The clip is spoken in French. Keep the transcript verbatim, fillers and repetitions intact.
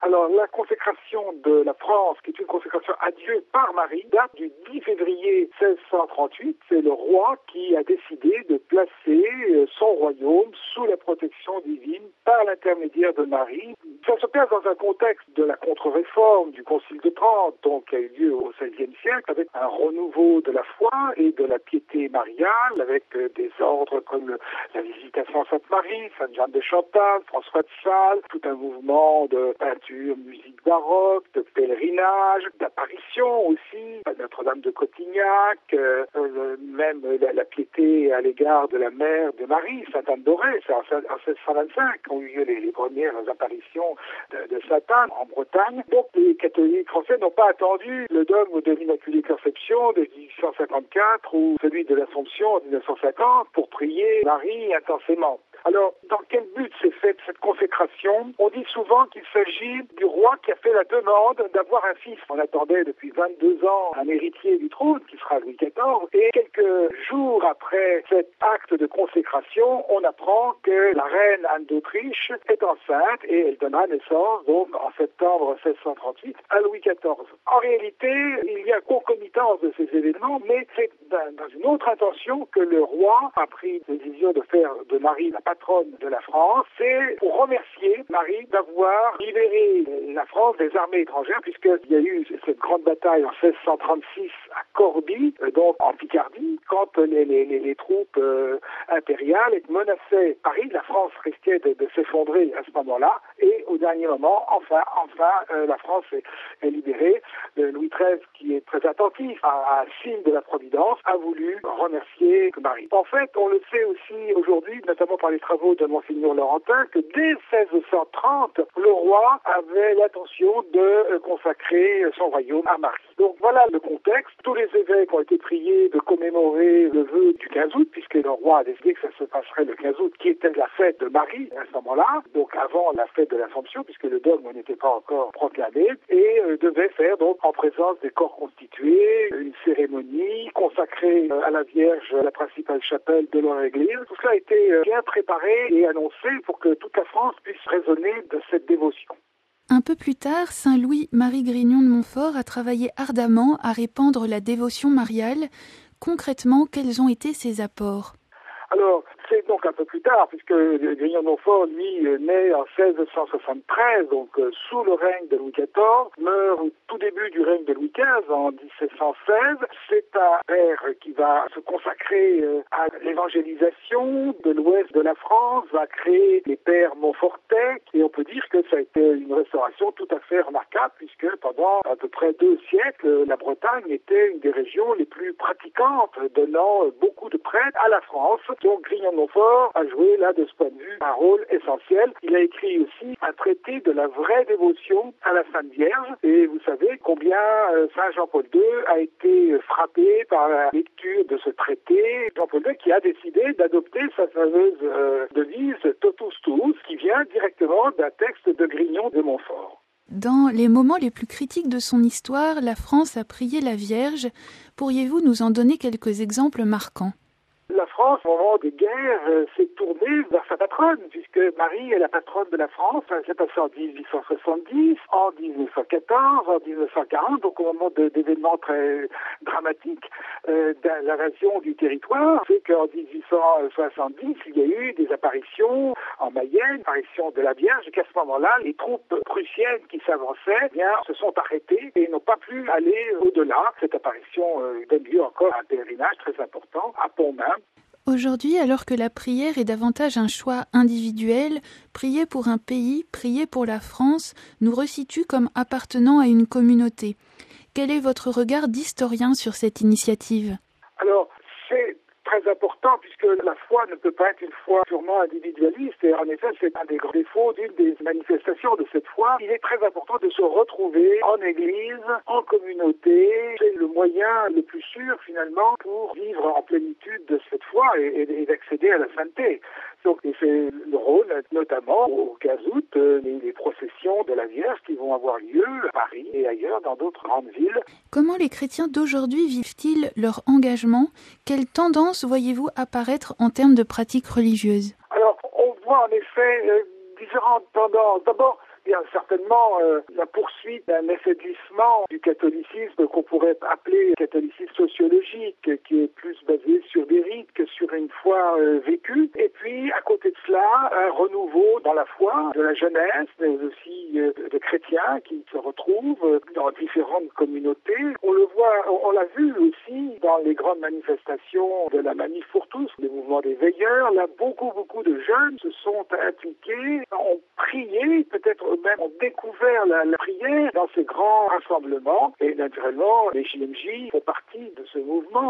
Alors, la consécration de la France, qui est une consécration à Dieu par Marie, date du dix février seize cent trente-huit. C'est le roi qui a décidé de placer son royaume sous la protection divine par l'intermédiaire de Marie. Ça se place dans un contexte de la contre-réforme du Concile de Trente, donc qui a eu lieu au seizième siècle, avec un renouveau de la foi et de la piété mariale, avec des ordres comme la Visitation à Sainte-Marie, Sainte-Jeanne de Chantal, François de Sales, tout un mouvement de peinture, musique baroque, de pèlerinage, d'apparition aussi, à Notre-Dame de Cotignac, euh, euh, même la, la piété à l'égard de la mère de Marie, Sainte-Anne d'Auray. C'est en, en seize cent vingt-cinq qu'ont eu lieu les, les premières apparitions de, de Sainte-Anne en Bretagne. Donc les catholiques français n'ont pas attendu le dogme de l'Immaculée Conception de dix-huit cent cinquante-quatre ou celui de l'Assomption en mille neuf cent cinquante pour prier Marie intensément. Alors, dans quel but s'est faite cette consécration? On dit souvent qu'il s'agit du roi qui a fait la demande d'avoir un fils. On attendait depuis vingt-deux ans un héritier du trône, qui sera Louis quatorze, et quelques jours après cet acte de consécration, on apprend que la reine Anne d'Autriche est enceinte et elle donnera naissance, donc en septembre seize cent trente-huit, à Louis quatorze. En réalité, il y a concomitance de ces événements, mais c'est dans une autre intention que le roi a pris la décision de faire de Marie la patronne de la France, c'est pour remercier Marie d'avoir libéré la France des armées étrangères, puisqu'il y a eu cette grande bataille en seize cent trente-six à Corbie, donc en Picardie, quand les, les, les, les troupes euh, impériales menaçaient Paris. La France risquait de, de s'effondrer à ce moment-là, et au dernier moment, enfin, enfin, euh, la France est, est libérée. Euh, Louis treize, qui est très attentif à un signe de la Providence, a voulu remercier Marie. En fait, on le sait aussi aujourd'hui, notamment par les travaux de Monseigneur Laurentin, que dès seize cent trente, le roi avait l'intention de consacrer son royaume à Marie. Donc voilà le contexte. Tous les évêques ont été priés de commémorer le vœu du quinze août, puisque le roi a décidé que ça se passerait le quinze août, qui était la fête de Marie à ce moment-là, donc avant la fête de l'Assomption, puisque le dogme n'était pas encore proclamé, et euh, devait faire donc en présence des corps constitués une cérémonie consacrée euh, à la Vierge, la principale chapelle de leur église. Tout cela a été euh, bien préparé et annoncé pour que toute la France puisse raisonner de cette dévotion. Un peu plus tard, Saint Louis-Marie Grignon de Montfort a travaillé ardemment à répandre la dévotion mariale. Concrètement, quels ont été ses apports? Alors, c'est donc un peu plus tard, puisque Grignon de Montfort, lui, naît en seize cent soixante-treize, donc euh, sous le règne de Louis quatorze, meurt au tout début du règne de Louis quinze, en dix-sept cent seize. C'est un père qui va se consacrer euh, à l'évangélisation de l'ouest de la France, va créer les pères Montfortais, et on peut dire que ça a été une restauration tout à fait remarquable, puisque pendant à peu près deux siècles, la Bretagne était une des régions les plus pratiquantes, donnant beaucoup de prêtres à la France. Donc Grignon de Montfort a joué là, de ce point de vue, un rôle essentiel. Il a écrit aussi un traité de la vraie dévotion à la Sainte Vierge. Et vous savez combien euh, Saint Jean-Paul deux a été frappé par la lecture de ce traité. Jean-Paul deux qui a décidé d'adopter sa fameuse euh, devise « Totus tuus », qui vient directement d'un texte de Grignon de Montfort. Dans les moments les plus critiques de son histoire, la France a prié la Vierge. Pourriez-vous nous en donner quelques exemples marquants? La France, au moment des guerres, euh, s'est tournée vers sa patronne, puisque Marie est la patronne de la France. Ça s'est passé en dix-huit cent soixante-dix, en dix-neuf cent quatorze, en dix-neuf cent quarante, donc au moment de, d'événements très dramatiques euh, de l'invasion du territoire. C'est qu'en dix-huit cent soixante-dix, il y a eu des apparitions en Mayenne, apparition de la Vierge, et qu'à ce moment-là, les troupes prussiennes qui s'avançaient, eh bien, se sont arrêtées et n'ont pas pu aller au-delà. Cette apparition euh, donne lieu encore à un pèlerinage très important à Pontmain. Aujourd'hui, alors que la prière est davantage un choix individuel, prier pour un pays, prier pour la France, nous resitue comme appartenant à une communauté. Quel est votre regard d'historien sur cette initiative? Alors, c'est très important puisque la foi ne peut pas être une foi purement individualiste et en effet c'est un des grands défauts d'une des manifestations de cette foi. Il est très important de se retrouver en église, en communauté. C'est le moyen le plus sûr finalement pour vivre en plénitude de cette foi et, et, et d'accéder à la sainteté. Donc, et c'est le rôle, notamment au quinze août, euh, les, les processions de la Vierge qui vont avoir lieu à Paris et ailleurs dans d'autres grandes villes. Comment les chrétiens d'aujourd'hui vivent-ils leur engagement? Quelles tendances voyez-vous apparaître en termes de pratiques religieuses? Alors, on voit en effet euh, différentes tendances. D'abord, Il y a certainement euh, la poursuite d'un affaiblissement du catholicisme qu'on pourrait appeler catholicisme sociologique, qui est plus basé sur des rites que sur une foi euh, vécue. Et puis, à côté de cela, un renouveau dans la foi de la jeunesse, mais aussi euh, de chrétiens qui se retrouvent dans différentes communautés. On le voit, on l'a vu aussi dans les grandes manifestations de la Manif pour tous, le mouvement des veilleurs. Là, beaucoup, beaucoup de jeunes se sont impliqués, ont prié, peut-être eux-mêmes ont découvert la, la prière dans ces grands rassemblements. Et naturellement, les J M J font partie de ce mouvement.